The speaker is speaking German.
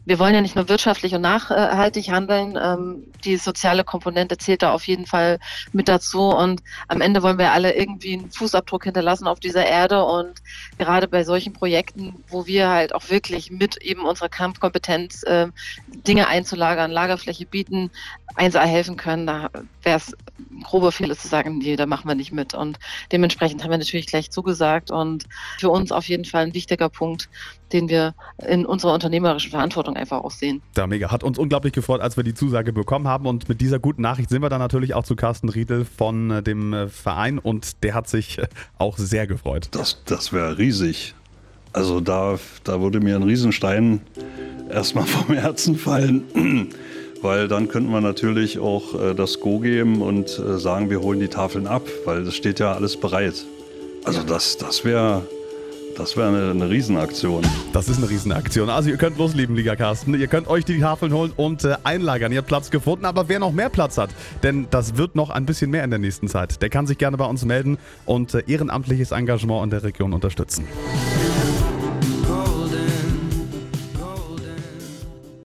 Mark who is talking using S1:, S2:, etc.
S1: wir wollen ja nicht nur wirtschaftlich und nachhaltig handeln, die soziale Komponente zählt da auf jeden Fall mit dazu und am Ende wollen wir alle irgendwie einen Fußabdruck hinterlassen auf dieser Erde und gerade bei solchen Projekten, wo wir halt auch wirklich mit eben unserer Kampfkompetenz Dinge einzulagern, Lagerfläche bieten, 1A helfen können, da wäre es ein grober Fehler zu sagen, nee, da machen wir nicht mit und dementsprechend haben wir natürlich gleich zugesagt und für uns auf jeden Fall ein wichtiger Punkt, den wir in unserer unternehmerischen Verantwortung einfach auch sehen.
S2: Ja, mega. Hat uns unglaublich gefreut, als wir die Zusage bekommen haben und mit dieser guten Nachricht sind wir dann natürlich auch zu Carsten Riedel von dem Verein und der hat sich auch sehr gefreut.
S3: Das wäre riesig. Also da würde mir ein Riesenstein erstmal vom Herzen fallen, weil dann könnten wir natürlich auch das Go geben und sagen, wir holen die Tafeln ab, weil es steht ja alles bereit. Also das wäre eine Riesenaktion.
S2: Das ist eine Riesenaktion. Also ihr könnt losleben, lieber Carsten. Ihr könnt euch die Tafeln holen und einlagern. Ihr habt Platz gefunden, aber wer noch mehr Platz hat, denn das wird noch ein bisschen mehr in der nächsten Zeit, der kann sich gerne bei uns melden und ehrenamtliches Engagement in der Region unterstützen.